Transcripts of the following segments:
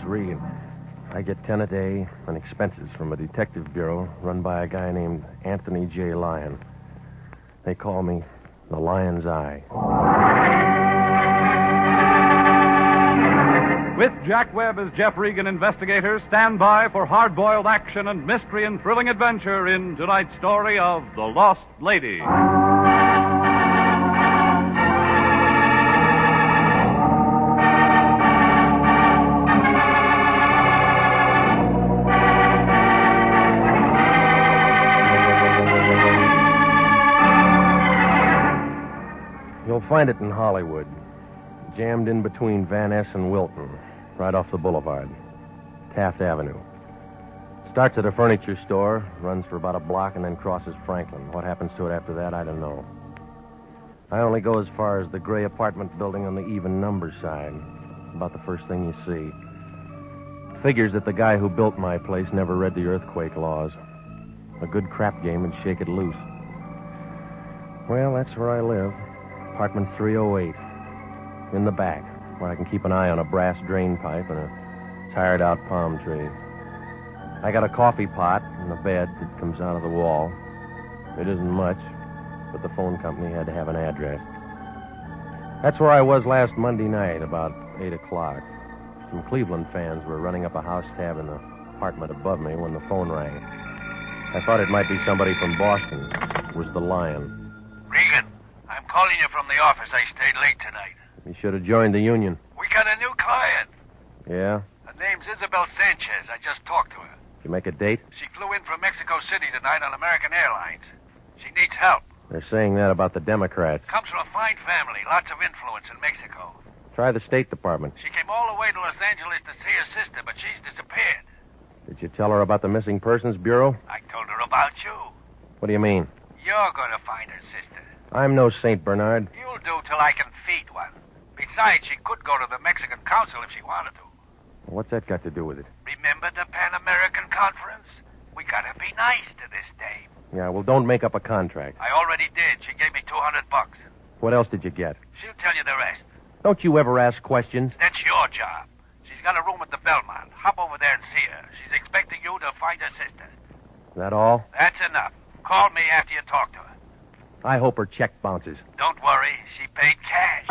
Regan. I get 10 a day and expenses from a detective bureau run by a guy named Anthony J. Lyon. They call me the Lion's Eye. With Jack Webb as Jeff Regan investigator, stand by for hard-boiled action and mystery and thrilling adventure in tonight's story of The Lost Lady. You'll find it in Hollywood, jammed in between Van Ness and Wilton, right off the boulevard, Taft Avenue. Starts at a furniture store, runs for about a block, and then crosses Franklin. What happens to it after that, I don't know. I only go as far as the gray apartment building on the even number side, about the first thing you see. Figures that the guy who built my place never read the earthquake laws. A good crap game would shake it loose. Well, that's where I live. Apartment 308. In the back, where I can keep an eye on a brass drain pipe and a tired-out palm tree. I got a coffee pot and a bed that comes out of the wall. It isn't much, but the phone company had to have an address. That's where I was last Monday night, about 8 o'clock. Some Cleveland fans were running up a house tab in the apartment above me when the phone rang. I thought it might be somebody from Boston. It was the Lion. Regan, I'm calling you from the office. I stayed late tonight. You should have joined the union. We got a new client. Yeah? Her name's Isabel Sanchez. I just talked to her. Did you make a date? She flew in from Mexico City tonight on American Airlines. She needs help. They're saying that about the Democrats. Comes from a fine family, lots of influence in Mexico. Try the State Department. She came all the way to Los Angeles to see her sister, but she's disappeared. Did you tell her about the Missing Persons Bureau? I told her about you. What do you mean? You're going to find her sister. I'm no St. Bernard. You'll do till I can feed one. Besides, she could go to the Mexican Council if she wanted to. What's that got to do with it? Remember the Pan American Conference? We gotta be nice to this dame. Yeah, well, don't make up a contract. I already did. She gave me $200. What else did you get? She'll tell you the rest. Don't you ever ask questions? That's your job. She's got a room at the Belmont. Hop over there and see her. She's expecting you to find her sister. Is that all? That's enough. Call me after you talk to her. I hope her check bounces. Don't worry. She paid cash.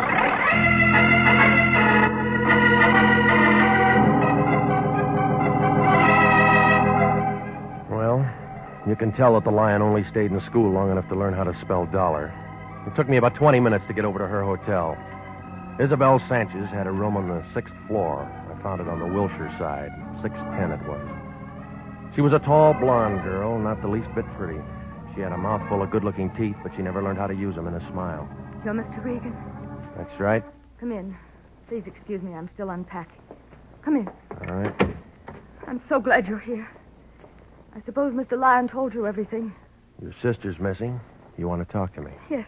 Well, you can tell that the Lion only stayed in school long enough to learn how to spell dollar. It took me about 20 minutes to get over to her hotel. Isabel Sanchez had a room on the 6th floor. I found it on the Wilshire side. 610 it was. She was a tall, blonde girl, not the least bit pretty. She had a mouthful of good-looking teeth, but she never learned how to use them in a smile. You're Mr. Regan? That's right. Come in. Please excuse me. I'm still unpacking. Come in. All right. I'm so glad you're here. I suppose Mr. Lyon told you everything. Your sister's missing. You want to talk to me? Yes.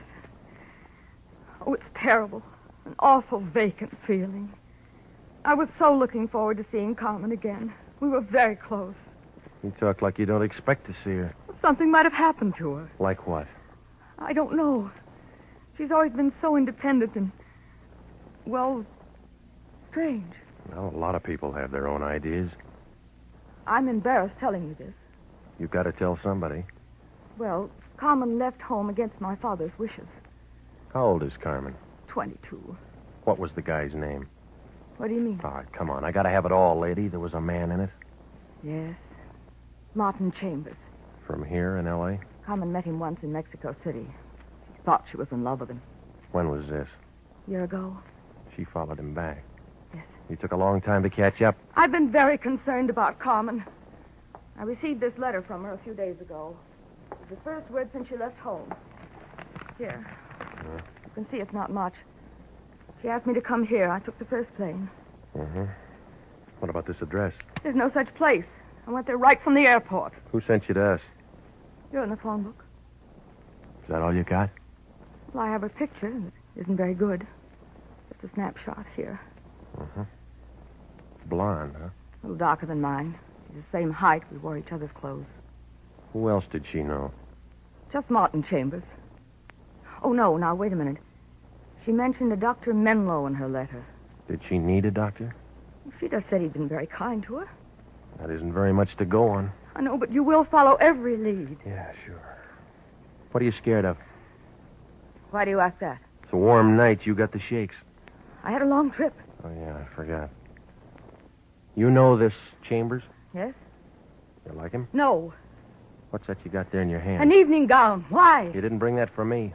Oh, it's terrible. An awful vacant feeling. I was so looking forward to seeing Carmen again. We were very close. You talk like you don't expect to see her. Something might have happened to her. Like what? I don't know. She's always been so independent and, well, strange. Well, a lot of people have their own ideas. I'm embarrassed telling you this. You've got to tell somebody. Well, Carmen left home against my father's wishes. How old is Carmen? 22. What was the guy's name? What do you mean? All right, come on. I got to have it all, lady. There was a man in it. Yes. Martin Chambers. From here in L.A.? Carmen met him once in Mexico City. She thought she was in love with him. When was this? A year ago. She followed him back. Yes. You took a long time to catch up. I've been very concerned about Carmen. I received this letter from her a few days ago. It was the first word since she left home. Here. You can see it's not much. She asked me to come here. I took the first plane. Mm-hmm. What about this address? There's no such place. I went there right from the airport. Who sent you to us? You're in the phone book. Is that all you got? Well, I have a picture. It isn't very good. Just a snapshot here. Mm-hmm. Blonde, huh? A little darker than mine. She's the same height. We wore each other's clothes. Who else did she know? Just Martin Chambers. Oh, no. Now, wait a minute. She mentioned a Dr. Menlo in her letter. Did she need a doctor? She just said he'd been very kind to her. That isn't very much to go on. I know, but you will follow every lead. Yeah, sure. What are you scared of? Why do you ask that? It's a warm night. You got the shakes. I had a long trip. Oh, yeah, I forgot. You know this Chambers? Yes? You like him? No. What's that you got there in your hand? An evening gown. Why? You didn't bring that for me.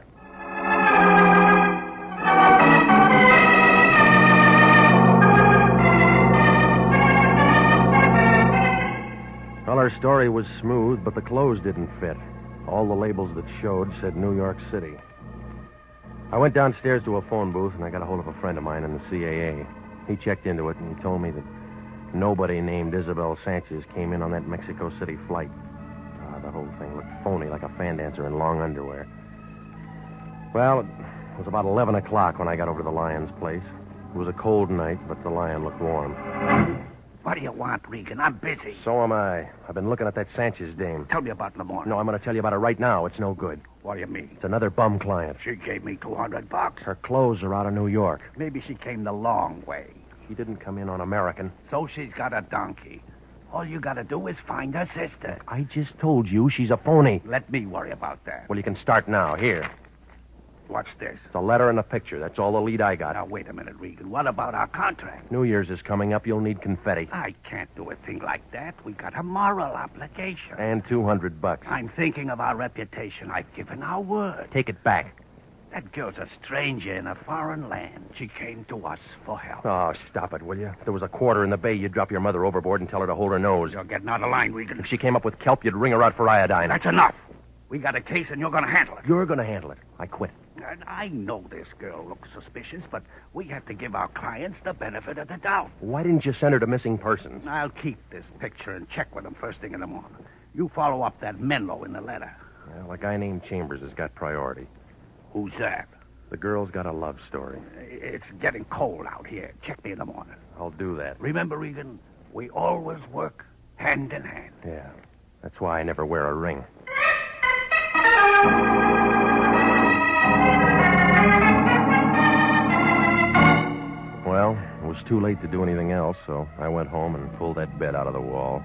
Well, our story was smooth, but the clothes didn't fit. All the labels that showed said New York City. I went downstairs to a phone booth, and I got a hold of a friend of mine in the CAA. He checked into it, and he told me that nobody named Isabel Sanchez came in on that Mexico City flight. The whole thing looked phony, like a fan dancer in long underwear. Well, it was about 11 o'clock when I got over to the Lion's place. It was a cold night, but the Lion looked warm. What do you want, Regan? I'm busy. So am I. I've been looking at that Sanchez dame. Tell me about Lamorne. No, I'm going to tell you about it right now. It's no good. What do you mean? It's another bum client. She gave me $200. Her clothes are out of New York. Maybe she came the long way. She didn't come in on American. So she's got a donkey. All you gotta do is find her sister. I just told you she's a phony. Let me worry about that. Well, you can start now. Here. What's this? It's a letter and a picture. That's all the lead I got. Now, wait a minute, Regan. What about our contract? New Year's is coming up. You'll need confetti. I can't do a thing like that. We got a moral obligation. And $200. I'm thinking of our reputation. I've given our word. Take it back. That girl's a stranger in a foreign land. She came to us for help. Oh, stop it, will you? If there was a quarter in the bay, you'd drop your mother overboard and tell her to hold her nose. You're getting out of line, Regan. If she came up with kelp, you'd ring her out for iodine. That's enough. We got a case, and you're going to handle it. You're going to handle it. I quit. And I know this girl looks suspicious, but we have to give our clients the benefit of the doubt. Why didn't you send her to missing persons? I'll keep this picture and check with them first thing in the morning. You follow up that Menlo in the letter. Well, a guy named Chambers has got priority. Who's that? The girl's got a love story. It's getting cold out here. Check me in the morning. I'll do that. Remember, Regan, we always work hand in hand. Yeah. That's why I never wear a ring. Well, it was too late to do anything else, so I went home and pulled that bed out of the wall.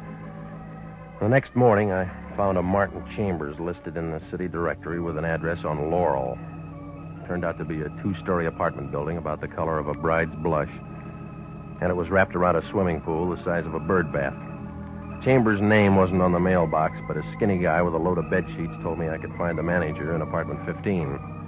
The next morning, I found a Martin Chambers listed in the city directory with an address on Laurel. Turned out to be a 2-story apartment building about the color of a bride's blush, and it was wrapped around a swimming pool the size of a bird bath. Chambers' name wasn't on the mailbox, but a skinny guy with a load of bed sheets told me I could find the manager in apartment 15.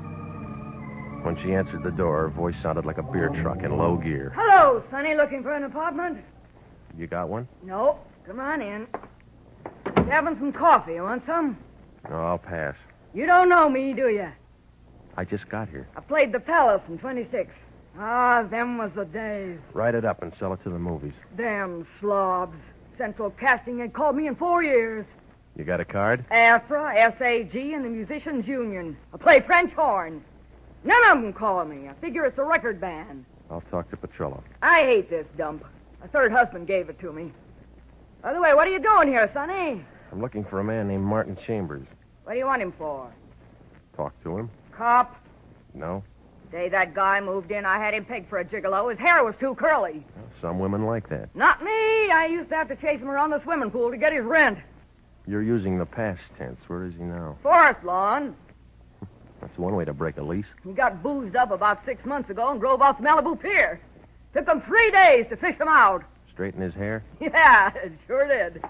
When she answered the door, her voice sounded like a beer truck in low gear. Hello, Sonny. Looking for an apartment? You got one? No. Come on in. Having some coffee. You want some? No, I'll pass. You don't know me, do you? I just got here. I played the Palace in 26. Ah, them was the days. Write it up and sell it to the movies. Them slobs. Central Casting had called me in 4 years. You got a card? AFRA, SAG, and the Musicians Union. I play French horn. None of them call me. I figure it's a record band. I'll talk to Petrillo. I hate this dump. My third husband gave it to me. By the way, what are you doing here, Sonny? I'm looking for a man named Martin Chambers. What do you want him for? Talk to him? Cop? No? The day that guy moved in, I had him pegged for a gigolo. His hair was too curly. Well, some women like that. Not me. I used to have to chase him around the swimming pool to get his rent. You're using the past tense. Where is he now? Forest lawn. That's one way to break a lease. He got boozed up about 6 months ago and drove off the Malibu Pier. Took them 3 days to fish him out. Straighten his hair? Yeah, it sure did.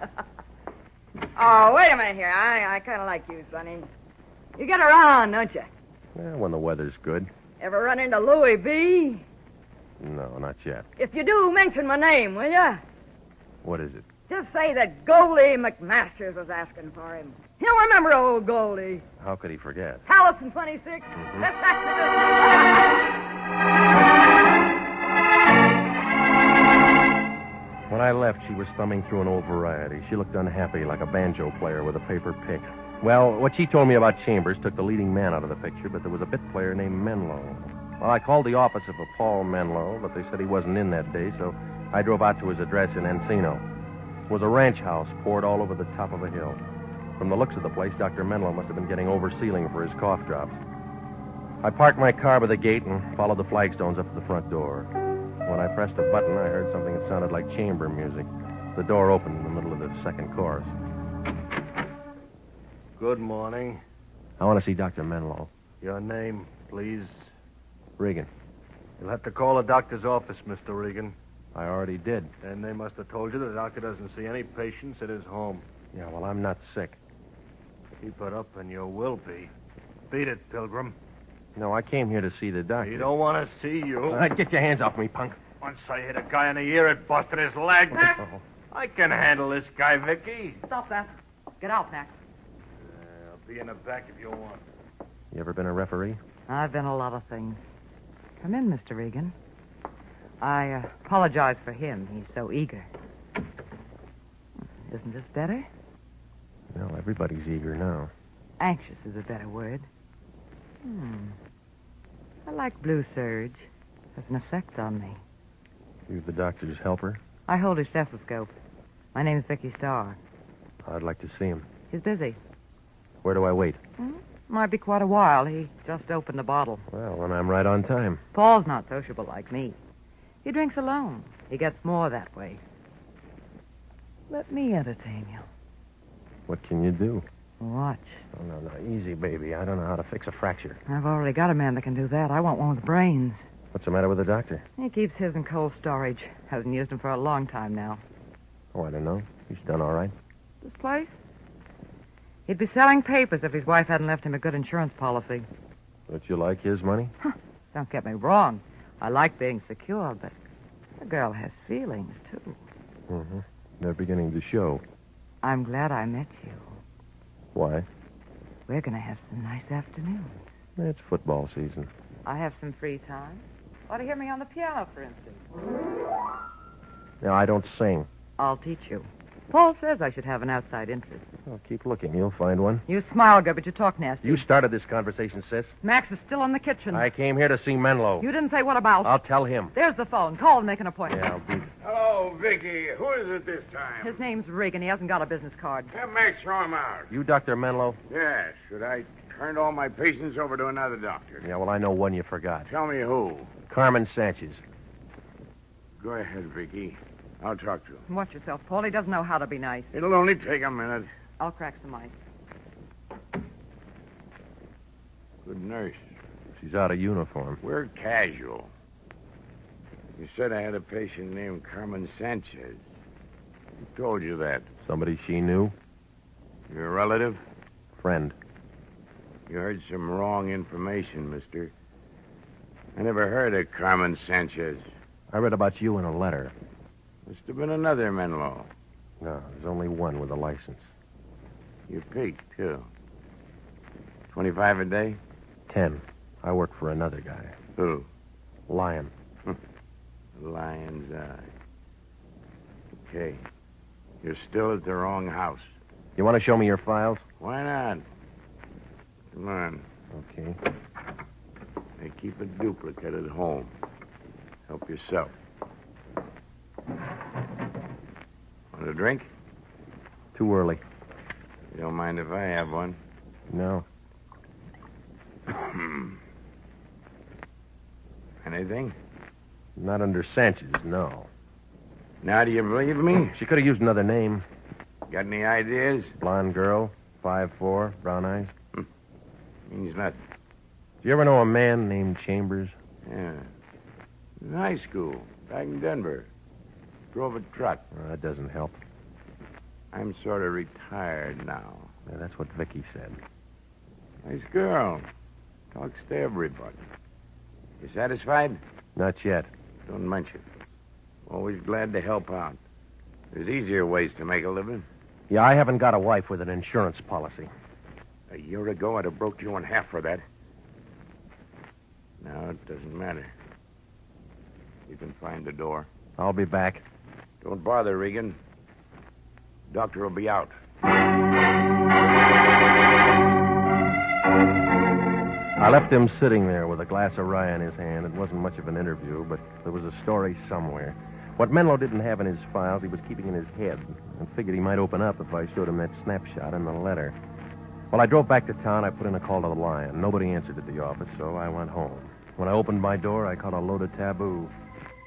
Oh, wait a minute here. I kind of like you, Sonny. You get around, don't you? Well, when the weather's good. Ever run into Louis B? No, not yet. If you do, mention my name, will you? What is it? Just say that Goldie McMasters was asking for him. He'll remember old Goldie. How could he forget? Palace in 26. Let's back When I left, she was thumbing through an old variety. She looked unhappy, like a banjo player with a paper pick. Well, what she told me about Chambers took the leading man out of the picture, but there was a bit player named Menlo. Well, I called the office of a Paul Menlo, but they said he wasn't in that day, so I drove out to his address in Encino. It was a ranch house poured all over the top of a hill. From the looks of the place, Dr. Menlo must have been getting over-sealing for his cough drops. I parked my car by the gate and followed the flagstones up to the front door. When I pressed a button, I heard something that sounded like chamber music. The door opened in the middle of the second chorus. Good morning. I want to see Dr. Menlo. Your name, please. Regan. You'll have to call the doctor's office, Mr. Regan. I already did. And they must have told you the doctor doesn't see any patients at his home. Yeah, well, I'm not sick. Keep it up and you will be. Beat it, Pilgrim. No, I came here to see the doctor. He don't want to see you. Get your hands off me, punk. Once I hit a guy in the ear, it busted his leg. Oh. I can handle this guy, Vicky. Stop that. Get out, Max. I'll be in the back if you want. You ever been a referee? I've been a lot of things. Come in, Mr. Regan. I apologize for him. He's so eager. Isn't this better? No, everybody's eager now. Anxious is a better word. I like Blue Surge. Has an effect on me. You the doctor's helper? I hold his stethoscope. My name's Vicky Starr. I'd like to see him. He's busy. Where do I wait? Might be quite a while. He just opened a bottle. Well, then I'm right on time. Paul's not sociable like me. He drinks alone. He gets more that way. Let me entertain you. What can you do? Watch. Oh, no, easy, baby. I don't know how to fix a fracture. I've already got a man that can do that. I want one with brains. What's the matter with the doctor? He keeps his in cold storage. Hasn't used them for a long time now. Oh, I don't know. He's done all right. This place? He'd be selling papers if his wife hadn't left him a good insurance policy. Don't you like his money? Don't get me wrong. I like being secure, but a girl has feelings, too. Mm-hmm. They're beginning to show. I'm glad I met you. Why? We're going to have some nice afternoons. It's football season. I have some free time. Ought to hear me on the piano, for instance. No, I don't sing. I'll teach you. Paul says I should have an outside interest. Well, keep looking. You'll find one. You smile good, but you talk nasty. You started this conversation, sis. Max is still in the kitchen. I came here to see Menlo. You didn't say what about. I'll tell him. There's the phone. Call and make an appointment. Yeah, I'll be... Hello, Vicky. Who is it this time? His name's Regan. He hasn't got a business card. Yeah, Max, throw him out. You Dr. Menlo? Yes. Should I turn all my patients over to another doctor? Yeah, well, I know one you forgot. Tell me who. Carmen Sanchez. Go ahead, Vicky. I'll talk to him. Watch yourself, Paul. He doesn't know how to be nice. It'll only take a minute. I'll crack some ice. Good nurse. She's out of uniform. We're casual. You said I had a patient named Carmen Sanchez. Who told you that? Somebody she knew? Your relative? Friend. You heard some wrong information, mister. I never heard of Carmen Sanchez. I read about you in a letter. Must have been another Menlo. No, there's only one with a license. You peaked, too. 25 a day? 10. I work for another guy. Who? Lion. Lion's eye. Okay. You're still at the wrong house. You want to show me your files? Why not? Come on. Okay. They keep a duplicate at home. Help yourself. Want a drink? Too early. You don't mind if I have one? No. Anything? Not under Sanchez, no. Now do you believe me? She could have used another name. Got any ideas? Blonde girl, 5'4", brown eyes. Means nothing. Do you ever know a man named Chambers? Yeah. In high school, back in Denver. Drove a truck. That doesn't help. I'm sort of retired now. Yeah, that's what Vicky said. Nice girl. Talks to everybody. You satisfied? Not yet. Don't mention. Always glad to help out. There's easier ways to make a living. Yeah, I haven't got a wife with an insurance policy. A year ago, I'd have broke you in half for that. Now it doesn't matter. You can find the door. I'll be back. Don't bother, Regan. Doctor will be out. I left him sitting there with a glass of rye in his hand. It wasn't much of an interview, but there was a story somewhere. What Menlo didn't have in his files, he was keeping in his head, and figured he might open up if I showed him that snapshot in the letter. Well, I drove back to town. I put in a call to the Lion. Nobody answered at the office, so I went home. When I opened my door, I caught a load of taboo.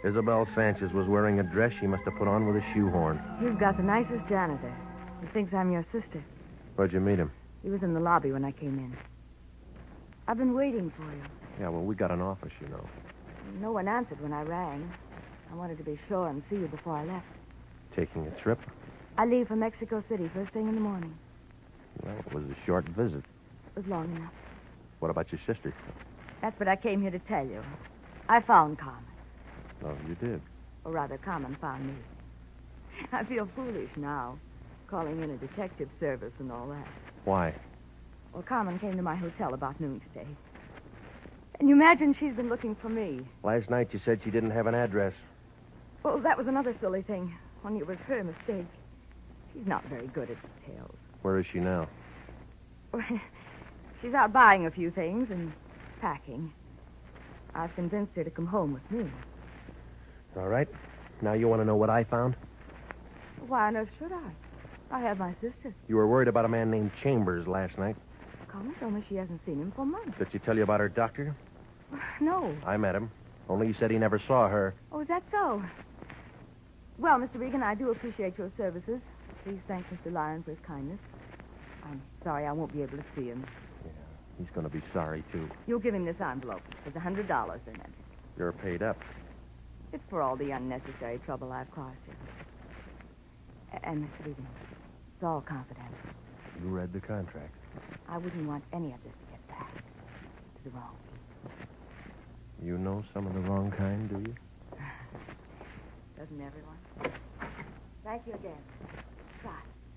Isabel Sanchez was wearing a dress she must have put on with a shoehorn. You've got the nicest janitor. He thinks I'm your sister. Where'd you meet him? He was in the lobby when I came in. I've been waiting for you. Yeah, well, we got an office, you know. No one answered when I rang. I wanted to be sure and see you before I left. Taking a trip? I leave for Mexico City first thing in the morning. Well, it was a short visit. It was long enough. What about your sister? That's what I came here to tell you. I found Carmen. Oh, you did? Or rather, Carmen found me. I feel foolish now, calling in a detective service and all that. Why? Well, Carmen came to my hotel about noon today. And you imagine she's been looking for me. Last night you said she didn't have an address. Well, that was another silly thing. Only it was her mistake. She's not very good at details. Where is she now? She's out buying a few things and packing. I've convinced her to come home with me. All right. Now you want to know what I found? Why on earth should I? I have my sister. You were worried about a man named Chambers last night. Carmen told me she hasn't seen him for months. Did she tell you about her doctor? No. I met him. Only he said he never saw her. Oh, is that so? Well, Mr. Regan, I do appreciate your services. Please thank Mr. Lyon for his kindness. I'm sorry I won't be able to see him. Yeah, he's going to be sorry, too. You'll give him this envelope. There's $100 in it. You're paid up. It's for all the unnecessary trouble I've caused you. And, Mr. Regan, it's all confidential. You read the contract. I wouldn't want any of this to get back to the wrong people. You know some of the wrong kind, do you? Doesn't everyone? Thank you again. Bye.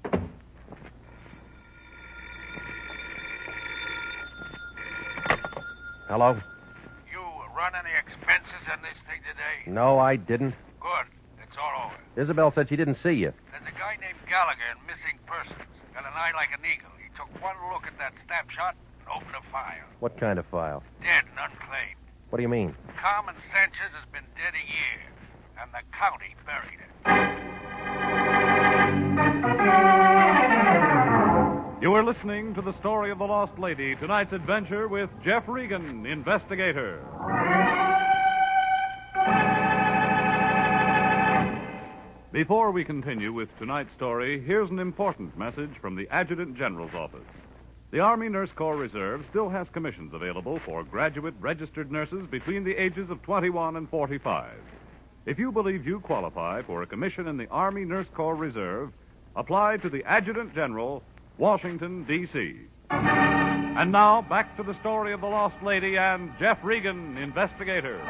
Hello? You run any expenses on this thing today? No, I didn't. Good. It's all over. Isabel said she didn't see you. There's a guy named Gallagher in missing persons. Got an eye like an eagle. He took one look at that snapshot and opened a file. What kind of file? Dead and unclaimed. What do you mean? Carmen Sanchez has been dead a year, and the county buried her. You are listening to the story of the lost lady, tonight's adventure with Jeff Regan, investigator. Before we continue with tonight's story, here's an important message from the Adjutant General's office. The Army Nurse Corps Reserve still has commissions available for graduate registered nurses between the ages of 21 and 45. If you believe you qualify for a commission in the Army Nurse Corps Reserve, apply to the Adjutant General, Washington, D.C. And now, back to the story of the lost lady and Jeff Regan, investigator.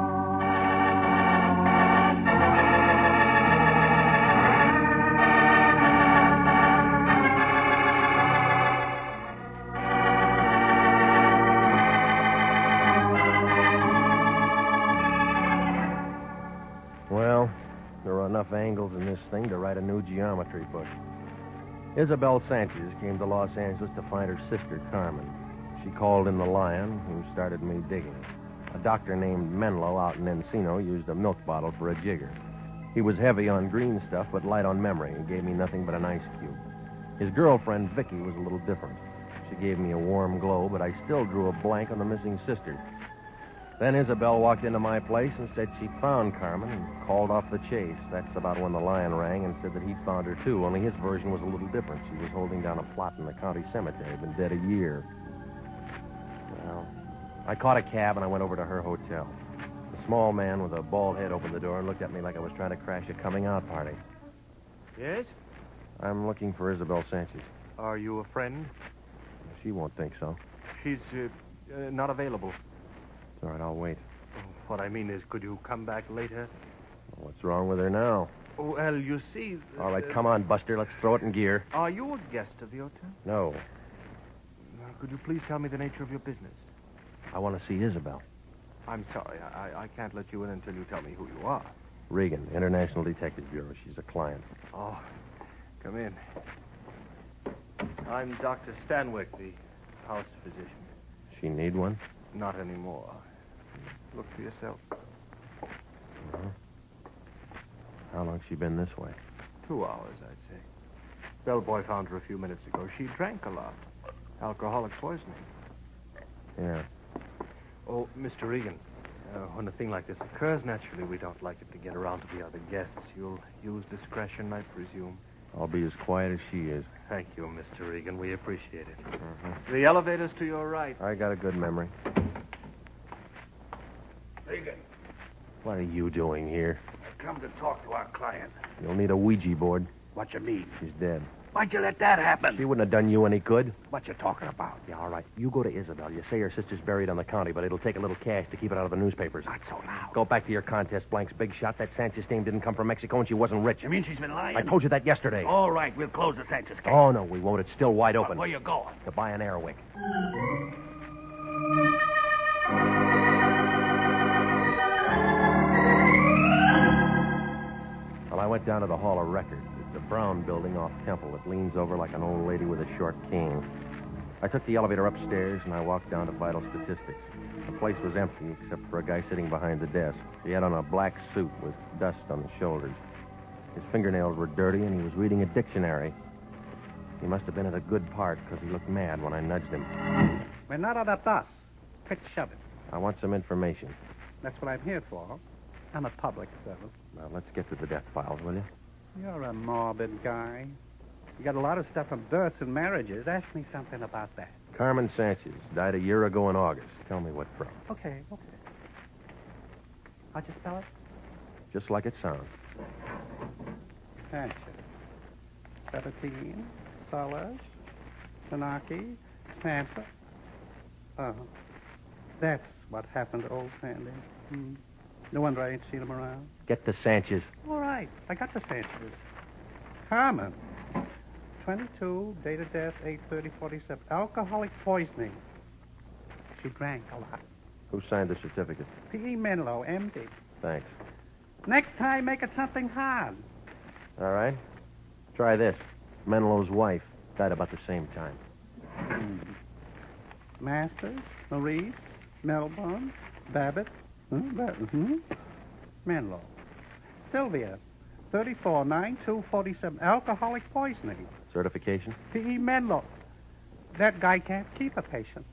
Well, there are enough angles in this thing to write a new geometry book. Isabel Sanchez came to Los Angeles to find her sister, Carmen. She called in the Lion, who started me digging. A doctor named Menlo out in Encino used a milk bottle for a jigger. He was heavy on green stuff, but light on memory, and gave me nothing but an ice cube. His girlfriend, Vicky, was a little different. She gave me a warm glow, but I still drew a blank on the missing sister. Then Isabel walked into my place and said she'd found Carmen and called off the chase. That's about when the Lion rang and said that he'd found her, too, only his version was a little different. She was holding down a plot in the county cemetery, been dead a year. Well, I caught a cab and I went over to her hotel. A small man with a bald head opened the door and looked at me like I was trying to crash a coming-out party. Yes? I'm looking for Isabel Sanchez. Are you a friend? She won't think so. She's not available. It's all right, I'll wait. What I mean is, could you come back later? What's wrong with her now? Oh, well, you see... All right, come on, Buster. Let's throw it in gear. Are you a guest of the hotel? No. Could you please tell me the nature of your business? I want to see Isabel. I'm sorry. I can't let you in until you tell me who you are. Regan, International Detective Bureau. She's a client. Oh, come in. I'm Dr. Stanwyck, the house physician. She need one? Not anymore. Look for yourself. Uh-huh. How long's she been this way? 2 hours, I'd say. Bellboy found her a few minutes ago. She drank a lot. Alcoholic poisoning. Yeah. Oh, Mr. Regan, When a thing like this occurs, naturally, we don't like it to get around to the other guests. You'll use discretion, I presume. I'll be as quiet as she is. Thank you, Mr. Regan. We appreciate it. The elevator's to your right. I got a good memory. Regan, What are you doing here? I come to talk to our client. You'll need a Ouija board. What you mean? She's dead. Why'd you let that happen? She wouldn't have done you any good. What you talking about? Yeah, all right. You go to Isabel. You say her sister's buried on the county, but it'll take a little cash to keep it out of the newspapers. Not so loud. Go back to your contest, Blanks. Big shot. That Sanchez dame didn't come from Mexico, and she wasn't rich. You mean she's been lying? I told you that yesterday. All right, we'll close the Sanchez case. Oh, no, we won't. It's still wide open. Where you going? To buy an Airwick. Well, I went down to the Hall of Records. It's a brown building off Temple that leans over like an old lady with a short cane. I took the elevator upstairs, and I walked down to vital statistics. The place was empty, except for a guy sitting behind the desk. He had on a black suit with dust on the shoulders. His fingernails were dirty, and he was reading a dictionary. He must have been at a good part, because he looked mad when I nudged him. We're not out of dust. Quick, shove it. I want some information. That's what I'm here for. I'm a public servant. Now, let's get to the death files, will you? You're a morbid guy. You got a lot of stuff on births and marriages. Ask me something about that. Carmen Sanchez died a year ago in August. Tell me what from. Okay. How'd you spell it? Just like it sounds. Sanchez. 17. Solis. Sanaki. Sansa. Oh. That's what happened to old Sandy. No wonder I ain't seen him around. Get the Sanchez. All right. I got the Sanchez. Carmen. 22, date of death, 8/30/47. Alcoholic poisoning. She drank a lot. Who signed the certificate? P.E. Menlo, M.D. Thanks. Next time, make it something hard. All right. Try this. Menlo's wife died about the same time. Masters, Maurice, Melbourne, Babbitt, Menlo. Sylvia, 34/9/2/47. Alcoholic poisoning. Certification? P.E. Menlo. That guy can't keep a patient.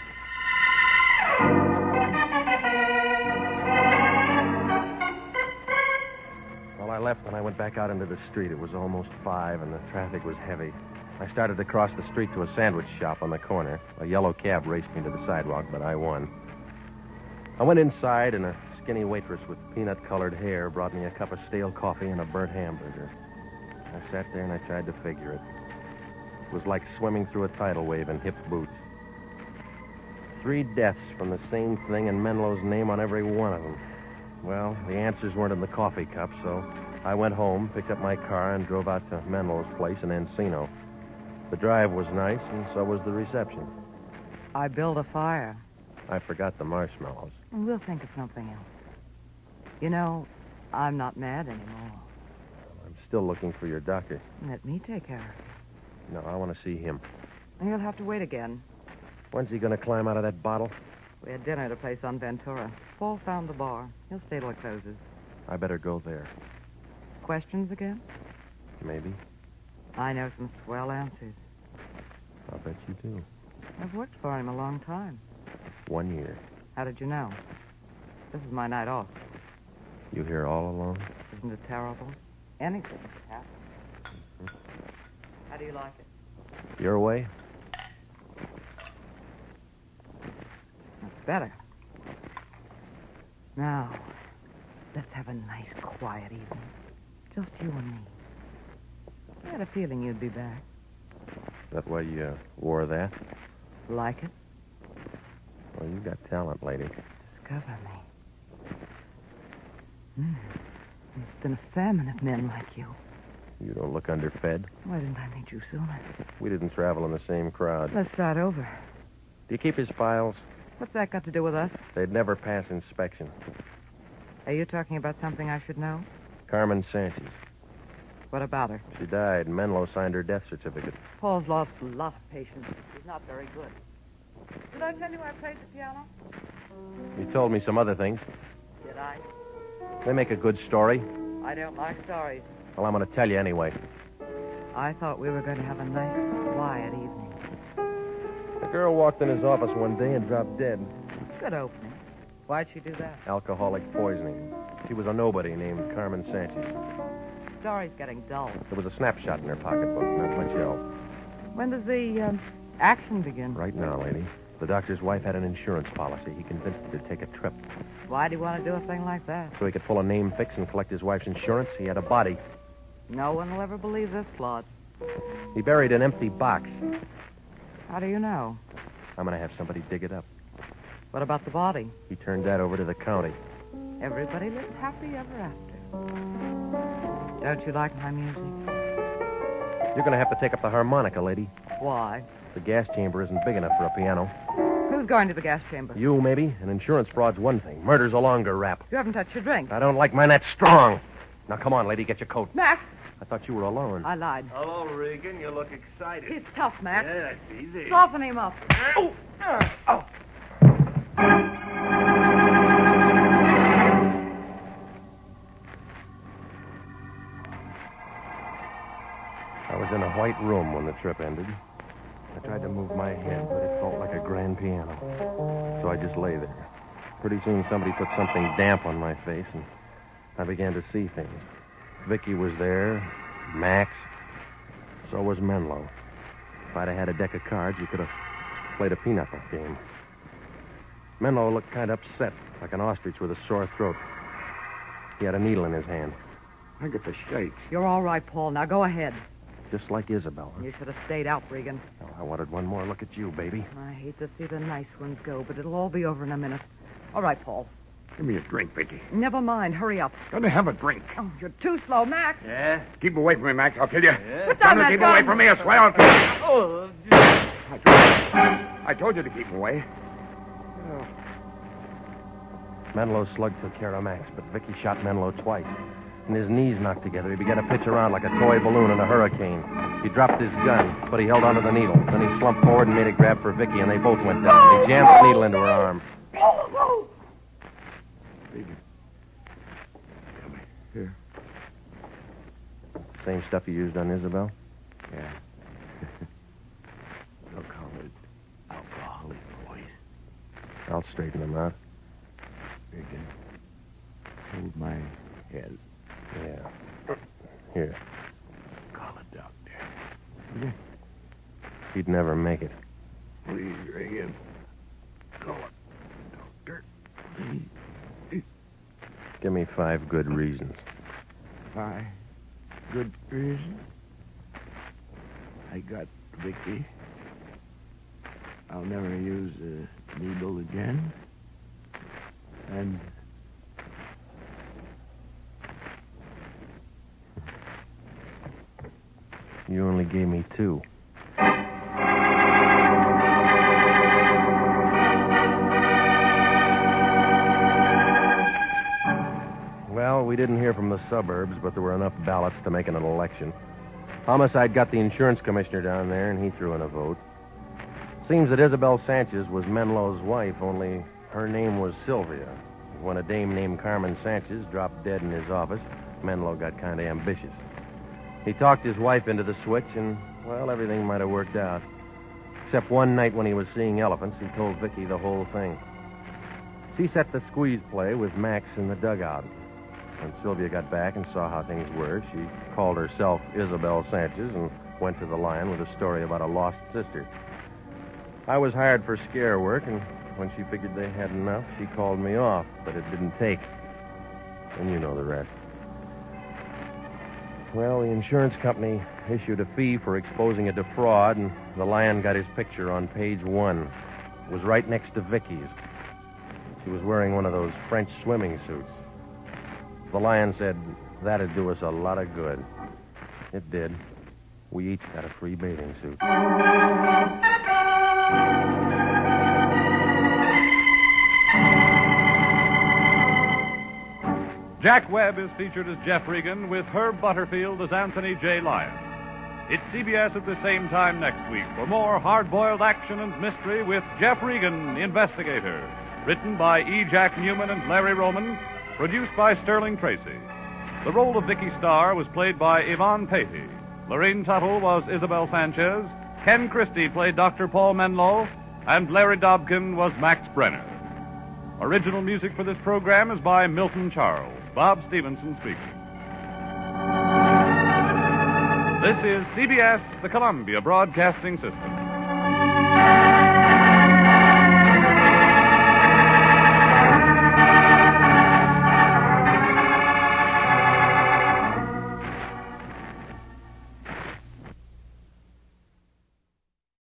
Well, I left and I went back out into the street. It was almost 5 and the traffic was heavy. I started to cross the street to a sandwich shop on the corner. A yellow cab raced me to the sidewalk, but I won. I went inside, and a skinny waitress with peanut-colored hair brought me a cup of stale coffee and a burnt hamburger. I sat there and I tried to figure it. It was like swimming through a tidal wave in hip boots. 3 deaths from the same thing and Menlo's name on every one of them. Well, the answers weren't in the coffee cup, so I went home, picked up my car, and drove out to Menlo's place in Encino. The drive was nice, and so was the reception. I built a fire. I forgot the marshmallows. And we'll think of something else. You know, I'm not mad anymore. I'm still looking for your doctor. Let me take care of it. No, I want to see him. And you'll have to wait again. When's he going to climb out of that bottle? We had dinner at a place on Ventura. Paul found the bar. He'll stay till it closes. I better go there. Questions again? Maybe. I know some swell answers. I'll bet you do. I've worked for him a long time. 1 year. How did you know? This is my night off. You here all alone? Isn't it terrible? Anything could happen. How do you like it? Your way? That's better. Now, let's have a nice, quiet evening. Just you and me. I had a feeling you'd be back. That why you wore that? Like it? Well, you got talent, lady. Discover me. It's been a famine of men like you. You don't look underfed. Why didn't I meet you sooner? We didn't travel in the same crowd. Let's start over. Do you keep his files? What's that got to do with us? They'd never pass inspection. Are you talking about something I should know? Carmen Sanchez. What about her? She died. Menlo signed her death certificate. Paul's lost a lot of patience. He's not very good. Did I tell you I played the piano? You told me some other things. Did I? They make a good story. I don't like stories. Well, I'm going to tell you anyway. I thought we were going to have a nice, quiet evening. A girl walked in his office one day and dropped dead. Good opening. Why'd she do that? Alcoholic poisoning. She was a nobody named Carmen Sanchez. Story's getting dull. There was a snapshot in her pocketbook, not much else. When does the action begin? Right now, lady. The doctor's wife had an insurance policy. He convinced her to take a trip. Why'd he want to do a thing like that? So he could pull a name fix and collect his wife's insurance. He had a body. No one will ever believe this, Claude. He buried an empty box. How do you know? I'm going to have somebody dig it up. What about the body? He turned that over to the county. Everybody lives happy ever after. Don't you like my music? You're going to have to take up the harmonica, lady. Why? The gas chamber isn't big enough for a piano. Who's going to the gas chamber? You, maybe. An insurance fraud's one thing. Murder's a longer rap. You haven't touched your drink. I don't like mine that strong. Now, come on, lady, get your coat. Max! I thought you were alone. I lied. Hello, Regan. You look excited. He's tough, Max. Yeah, that's easy. Soften him up. I was in a white room when the trip ended. I tried to move my head, but it felt like a grand piano. So I just lay there. Pretty soon somebody put something damp on my face, and I began to see things. Vicky was there, Max. So was Menlo. If I'd have had a deck of cards, you could have played a pinochle game. Menlo looked kind of upset, like an ostrich with a sore throat. He had a needle in his hand. I get the shakes. You're all right, Paul. Now go ahead. Just like Isabel. You should have stayed out, Regan. Oh, I wanted one more look at you, baby. I hate to see the nice ones go, but it'll all be over in a minute. All right, Paul. Give me a drink, Vicky. Never mind. Hurry up. Gonna have a drink. Oh, you're too slow, Max. Yeah? Keep away from me, Max. I'll kill you. Yeah? Put down that Keep gun. away from me, I swear I'll kill you. Oh, I told you to keep away. Menlo's slug took care of Max, but Vicky shot Menlo twice. And his knees knocked together. He began to pitch around like a toy balloon in a hurricane. He dropped his gun, but he held onto the needle. Then he slumped forward and made a grab for Vicky, and they both went down. He jammed the needle into her arm. Regan. Come here. Same stuff you used on Isabel? Yeah. They'll call it alcoholic poison. I'll straighten them out. Regan. Hold my head. Yeah. Here. Call a doctor. He'd never make it. Please, Regan. Call a doctor. Please. Give me 5 good reasons. 5 good reasons. I got Vicky. I'll never use a needle again. And You only gave me 2. Well, we didn't hear from the suburbs, but there were enough ballots to make an election. Homicide got the insurance commissioner down there, and he threw in a vote. Seems that Isabel Sanchez was Menlo's wife, only her name was Sylvia. When a dame named Carmen Sanchez dropped dead in his office, Menlo got kind of ambitious. He talked his wife into the switch, and, well, everything might have worked out. Except one night when he was seeing elephants, he told Vicky the whole thing. She set the squeeze play with Max in the dugout. When Sylvia got back and saw how things were, she called herself Isabel Sanchez and went to the Lion with a story about a lost sister. I was hired for scare work, and when she figured they had enough, she called me off, but it didn't take. And you know the rest. Well, the insurance company issued a fee for exposing a defraud, and the Lion got his picture on page 1. It was right next to Vicky's. She was wearing one of those French swimming suits. The Lion said that'd do us a lot of good. It did. We each got a free bathing suit. Jack Webb is featured as Jeff Regan with Herb Butterfield as Anthony J. Lyon. It's CBS at the same time next week for more hard-boiled action and mystery with Jeff Regan, the investigator. Written by E. Jack Newman and Larry Roman. Produced by Sterling Tracy. The role of Vicky Starr was played by Yvonne Patey. Lorraine Tuttle was Isabel Sanchez. Ken Christie played Dr. Paul Menlo. And Larry Dobkin was Max Brenner. Original music for this program is by Milton Charles. Bob Stevenson speaking. This is CBS, the Columbia Broadcasting System.